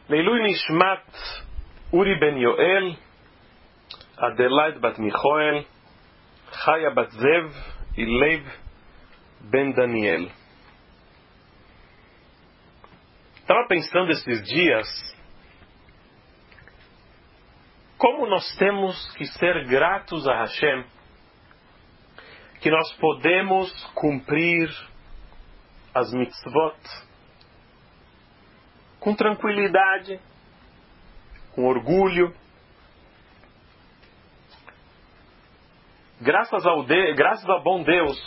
Leilui Nishmat Uri Ben Yoel, Adelaide Bat Michoel, Chaya Bat Zev e Lev Ben Daniel. Estava pensando esses dias como nós temos que ser gratos a Hashem, que nós podemos cumprir as mitzvot com tranquilidade, com orgulho. Graças ao bom Deus,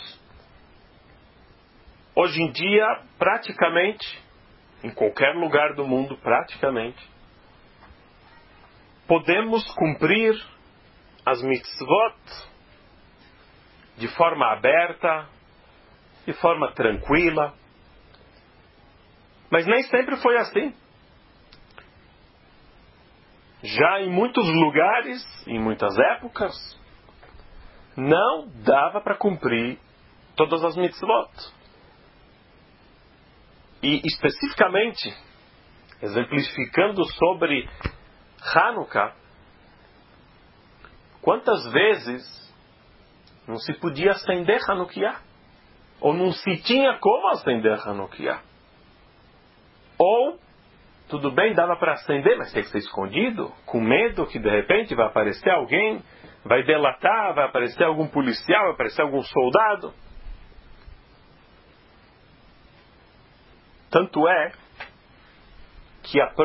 hoje em dia, praticamente, em qualquer lugar do mundo, praticamente, podemos cumprir as mitzvot de forma aberta, de forma tranquila. Mas nem sempre foi assim. Já em muitos lugares, em muitas épocas, não dava para cumprir todas as mitzvot. E especificamente, exemplificando sobre Hanukkah, quantas vezes não se podia acender Hanukkah? Ou não se tinha como acender Hanukkah? Ou, tudo bem, dava para acender, mas tem que ser escondido, com medo que de repente vai aparecer alguém, vai delatar, vai aparecer algum policial, vai aparecer algum soldado. Tanto é que o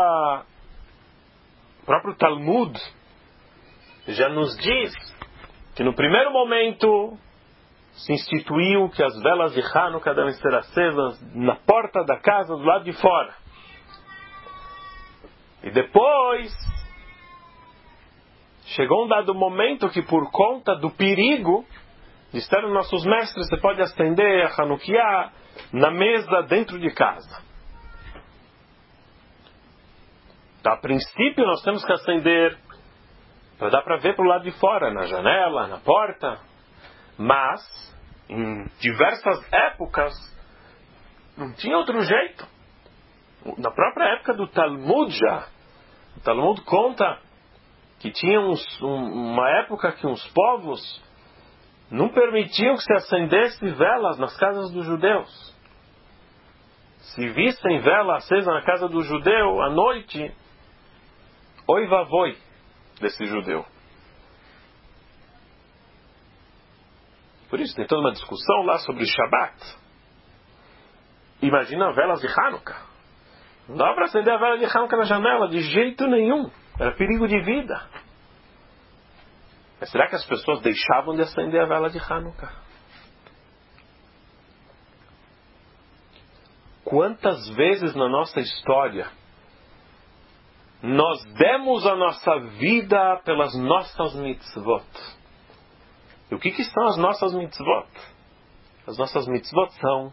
próprio Talmud já nos diz que no primeiro momento se instituiu que as velas de Hanukkah devem ser acesas na porta da casa do lado de fora. E depois chegou um dado momento que, por conta do perigo, disseram nossos mestres, você pode acender a Hanukkah na mesa dentro de casa. Então, a princípio nós temos que acender para dar para ver para o lado de fora, na janela, na porta. Mas, em diversas épocas, não tinha outro jeito. Na própria época do Talmud já, o Talmud conta que tinha uma época que uns povos não permitiam que se acendesse velas nas casas dos judeus. Se vissem vela acesa na casa do judeu à noite, oi vavoi desse judeu. Por isso tem toda uma discussão lá sobre Shabbat. Imagina velas de Hanukkah. Não dava para acender a vela de Hanukkah na janela, de jeito nenhum. Era perigo de vida. Mas será que as pessoas deixavam de acender a vela de Hanukkah? Quantas vezes na nossa história nós demos a nossa vida pelas nossas mitzvot? E o que são as nossas mitzvot? As nossas mitzvot são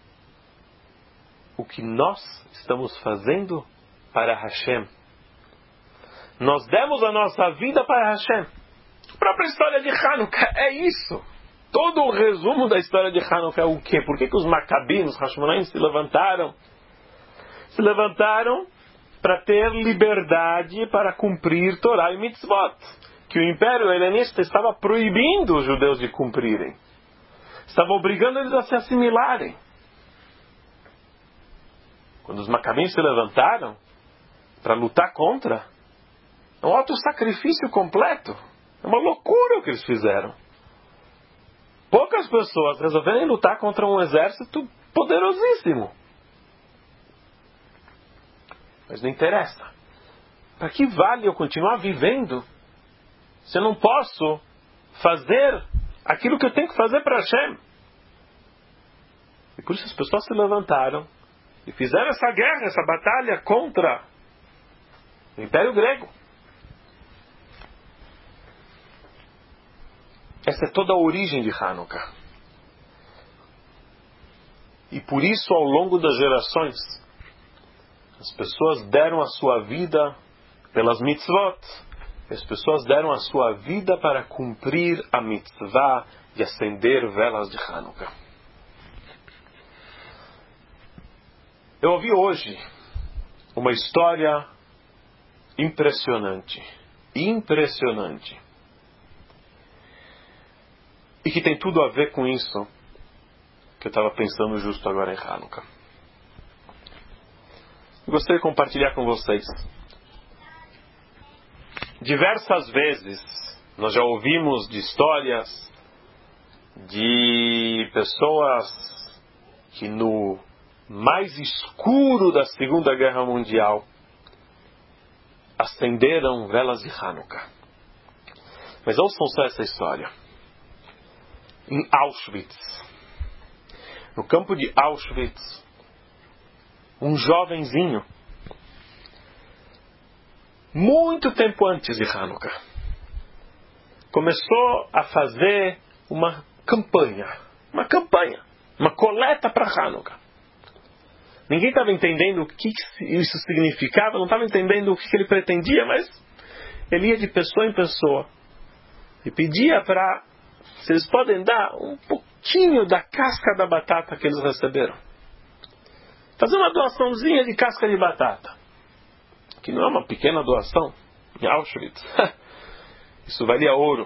o que nós estamos fazendo para Hashem. Nós demos a nossa vida para Hashem. A própria história de Hanukkah é isso. Todo o resumo da história de Hanukkah é o quê? Por que os Macabim, os Hashmonaim se levantaram? Se levantaram para ter liberdade para cumprir Torá e mitzvot, que o Império Helenista estava proibindo os judeus de cumprirem. Estava obrigando eles a se assimilarem. Quando os Macabim se levantaram para lutar contra, é um auto-sacrifício completo. É uma loucura o que eles fizeram. Poucas pessoas resolverem lutar contra um exército poderosíssimo. Mas não interessa. Para que vale eu continuar vivendo se eu não posso fazer aquilo que eu tenho que fazer para Hashem? E por isso as pessoas se levantaram e fizeram essa guerra, essa batalha contra o Império Grego. Essa é toda a origem de Hanukkah. E por isso, ao longo das gerações, as pessoas deram a sua vida pelas mitzvot. As pessoas deram a sua vida para cumprir a mitzvah de acender velas de Hanukkah. Eu ouvi hoje uma história impressionante. Impressionante. E que tem tudo a ver com isso que eu estava pensando justo agora em Hanukkah. Eu gostaria de compartilhar com vocês. Diversas vezes nós já ouvimos de histórias de pessoas que no mais escuro da Segunda Guerra Mundial acenderam velas de Hanukkah. Mas ouçam só essa história. Em Auschwitz, no campo de Auschwitz, um jovenzinho, muito tempo antes de Hanukkah, começou a fazer uma campanha, uma coleta para Hanukkah. Ninguém estava entendendo o que isso significava, não estava entendendo o que ele pretendia, mas ele ia de pessoa em pessoa e pedia para, se eles podem dar um pouquinho da casca da batata que eles receberam. Fazer uma doaçãozinha de casca de batata, que não é uma pequena doação em Auschwitz. Isso valia ouro.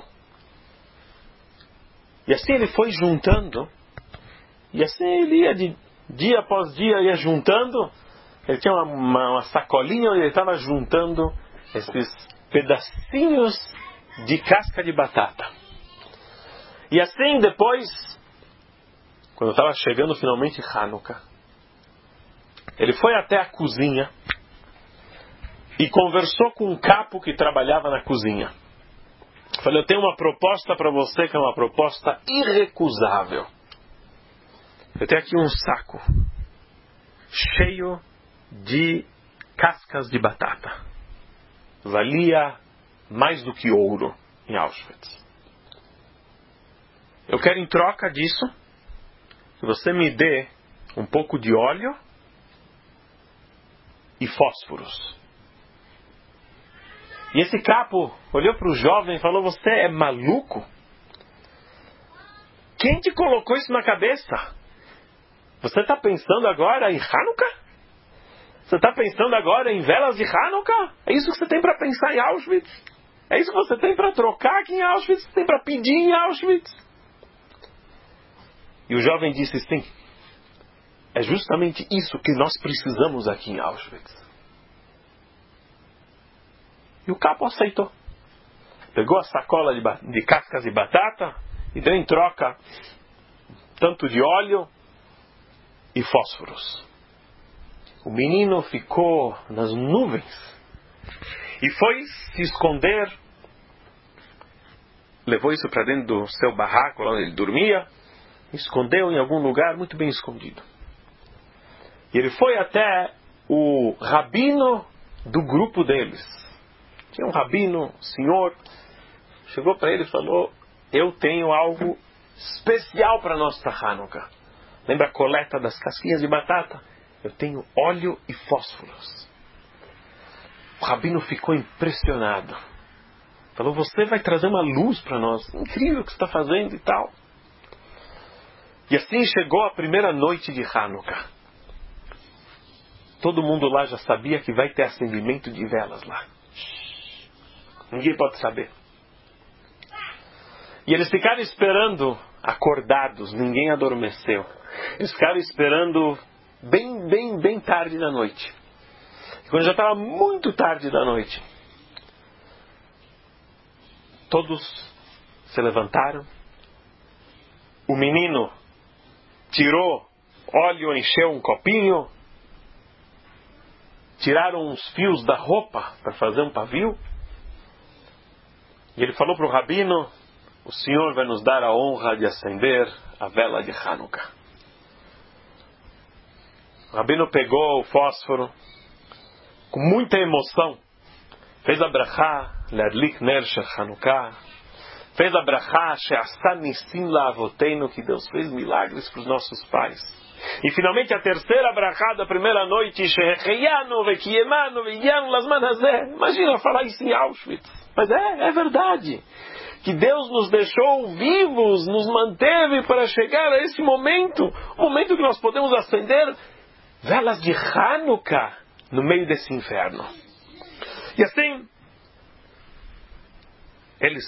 E assim ele foi juntando, e assim ele ia de dia após dia, ia juntando. Ele tinha uma sacolinha onde ele estava juntando esses pedacinhos de casca de batata. E assim depois, quando estava chegando finalmente Hanukkah, ele foi até a cozinha e conversou com um capo que trabalhava na cozinha. Falei, eu tenho uma proposta para você que é uma proposta irrecusável. Eu tenho aqui um saco cheio de cascas de batata. Valia mais do que ouro em Auschwitz. Eu quero em troca disso que você me dê um pouco de óleo e fósforos. E esse capo olhou para o jovem e falou, você é maluco? Quem te colocou isso na cabeça? Você está pensando agora em Hanukkah? Você está pensando agora em velas de Hanukkah? É isso que você tem para pensar em Auschwitz? É isso que você tem para trocar aqui em Auschwitz? Você tem para pedir em Auschwitz? E o jovem disse, sim. É justamente isso que nós precisamos aqui em Auschwitz. E o capo aceitou. Pegou a sacola de cascas de batata e deu em troca tanto de óleo e fósforos. O menino ficou nas nuvens e foi se esconder. Levou isso para dentro do seu barraco, lá onde ele dormia, escondeu em algum lugar muito bem escondido. E ele foi até o rabino do grupo deles. Tinha um rabino, senhor, chegou para ele e falou, eu tenho algo especial para nós para Hanukkah. Lembra a coleta das casquinhas de batata? Eu tenho óleo e fósforos. O rabino ficou impressionado. Falou, você vai trazer uma luz para nós. Incrível o que você está fazendo e tal. E assim chegou a primeira noite de Hanukkah. Todo mundo lá já sabia que vai ter acendimento de velas lá. Ninguém pode saber. E eles ficaram esperando, acordados, ninguém adormeceu. Eles ficaram esperando bem tarde da noite. E quando já estava muito tarde da noite, todos se levantaram. O menino tirou óleo, encheu um copinho, tiraram uns fios da roupa para fazer um pavio. E ele falou para o rabino, o senhor vai nos dar a honra de acender a vela de Hanukkah. O rabino pegou o fósforo, com muita emoção, fez a brachá, le'adlik ner shel Hanukkah, fez a brachá, she'asa nisim la'avoteinu, que Deus fez milagres para os nossos pais. E finalmente a terceira brachá da primeira noite, shehecheyanu ve'kiyemanu ve'yanu lazman hazeh. Imagina falar isso em Auschwitz. Mas é verdade. Que Deus nos deixou vivos, nos manteve para chegar a esse momento. O momento que nós podemos acender velas de Hanukkah no meio desse inferno. E assim, eles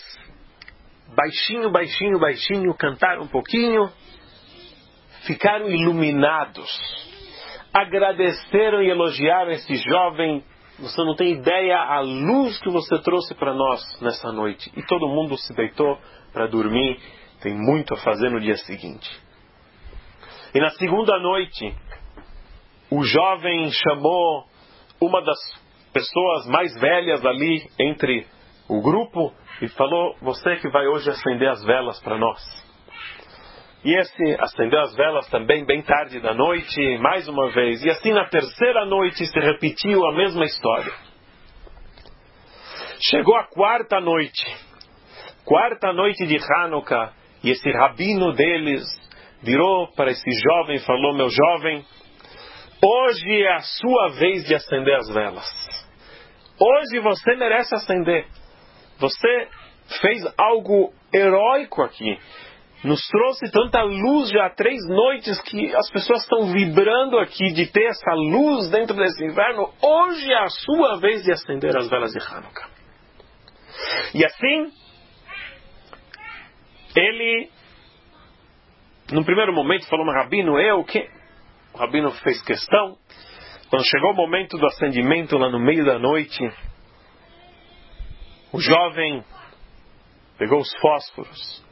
baixinho, cantaram um pouquinho, ficaram iluminados, agradeceram e elogiaram esse jovem. Você não tem ideia a luz que você trouxe para nós nessa noite. E todo mundo se deitou para dormir, tem muito a fazer no dia seguinte. E na segunda noite, o jovem chamou uma das pessoas mais velhas ali entre o grupo e falou: você que vai hoje acender as velas para nós. E esse acendeu as velas também bem tarde da noite, mais uma vez. E assim na terceira noite se repetiu a mesma história. Chegou a quarta noite de Hanukkah, e esse rabino deles virou para esse jovem e falou: meu jovem, hoje é a sua vez de acender as velas. Hoje você merece acender. Você fez algo heróico aqui. Nos trouxe tanta luz já há 3 noites que as pessoas estão vibrando aqui de ter essa luz dentro desse inverno. Hoje é a sua vez de acender as velas de Hanukkah. E assim, ele, num primeiro momento, falou: mas Rabino, o quê? O Rabino fez questão. Quando chegou o momento do acendimento, lá no meio da noite, o jovem pegou os fósforos,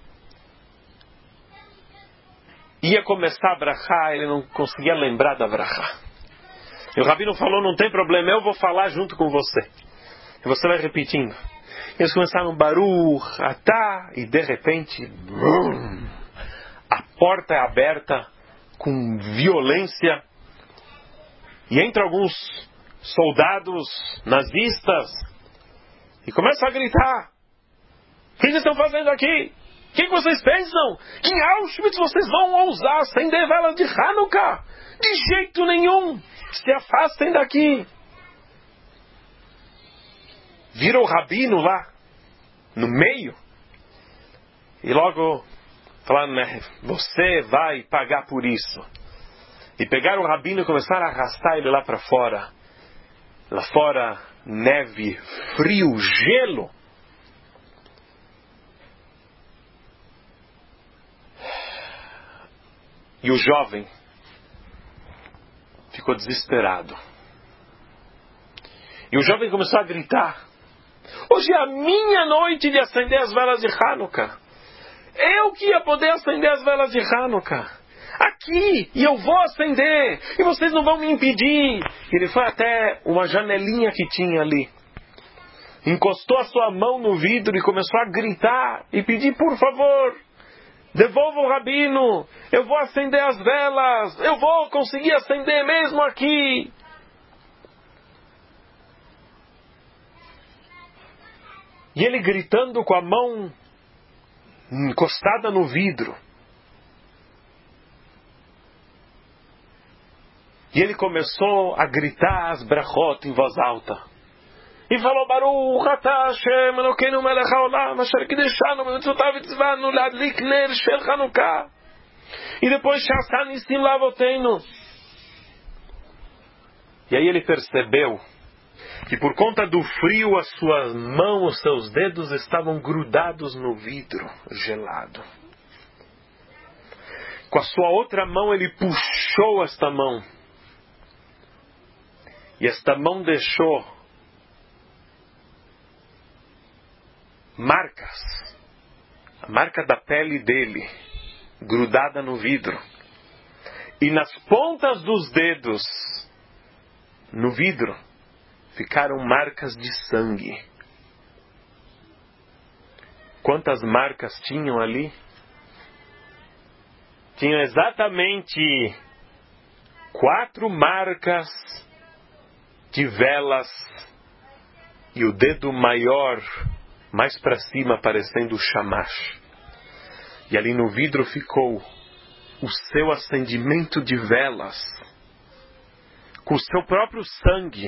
ia começar a brachá, ele não conseguia lembrar da brachá. E o Rabino falou: não tem problema, eu vou falar junto com você. E você vai repetindo. Eles começaram Baruch, Atá, e de repente, a porta é aberta com violência, e entra alguns soldados nazistas e começam a gritar: o que vocês estão fazendo aqui? O que vocês pensam? Que em Auschwitz vocês vão ousar acender velas de Hanukkah? De jeito nenhum! Se afastem daqui! Vira o rabino lá, no meio, e logo falaram: você vai pagar por isso. E pegaram o rabino e começaram a arrastar ele lá para fora. Lá fora, neve, frio, gelo. E o jovem ficou desesperado. E o jovem começou a gritar: hoje é a minha noite de acender as velas de Hanukkah. Eu que ia poder acender as velas de Hanukkah. Aqui, e eu vou acender, e vocês não vão me impedir. Ele foi até uma janelinha que tinha ali, encostou a sua mão no vidro e começou a gritar e pedir: por favor, devolva o rabino, eu vou acender as velas, eu vou conseguir acender mesmo aqui. E ele gritando com a mão encostada no vidro. E ele começou a gritar as brachot em voz alta. E falou: Baruch atah Hashem Elokeinu melech haolam asher kideshanu b'mitzvotav v'tzivanu le'adlik ner shel Hanukkah. E depois Sha'asa Nisim La'avoteinu. E aí ele percebeu que por conta do frio as suas mãos, os seus dedos estavam grudados no vidro gelado. Com a sua outra mão ele puxou esta mão. E esta mão deixou marcas. A marca da pele dele, grudada no vidro. E nas pontas dos dedos, no vidro, ficaram marcas de sangue. Quantas marcas tinham ali? Tinham exatamente 4 marcas de velas, e o dedo maior, mais para cima, parecendo o shamash. E ali no vidro ficou o seu acendimento de velas, com o seu próprio sangue,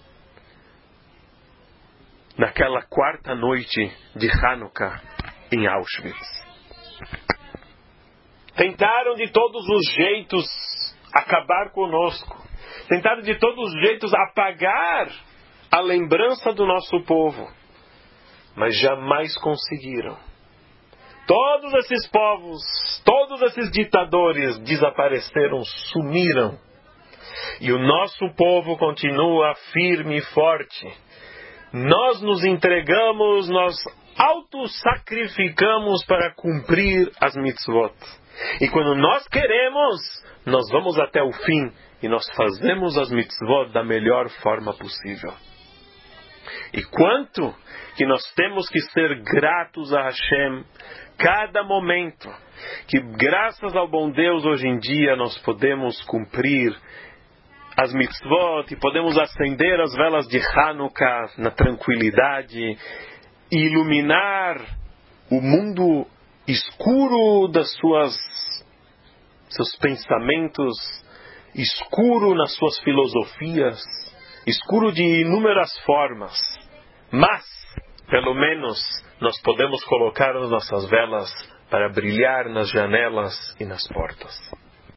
naquela 4ª noite de Hanukkah em Auschwitz. Tentaram de todos os jeitos acabar conosco. tentaram de todos os jeitos apagar a lembrança do nosso povo, mas jamais conseguiram. Todos esses povos, todos esses ditadores desapareceram, sumiram. E o nosso povo continua firme e forte. Nós nos entregamos, nós auto-sacrificamos para cumprir as mitzvot. E quando nós queremos, nós vamos até o fim e nós fazemos as mitzvot da melhor forma possível. E quanto que nós temos que ser gratos a Hashem cada momento, que graças ao bom Deus hoje em dia nós podemos cumprir as mitzvot e podemos acender as velas de Hanukkah na tranquilidade e iluminar o mundo escuro das seus pensamentos, escuro nas suas filosofias, escuro de inúmeras formas, mas pelo menos nós podemos colocar as nossas velas para brilhar nas janelas e nas portas.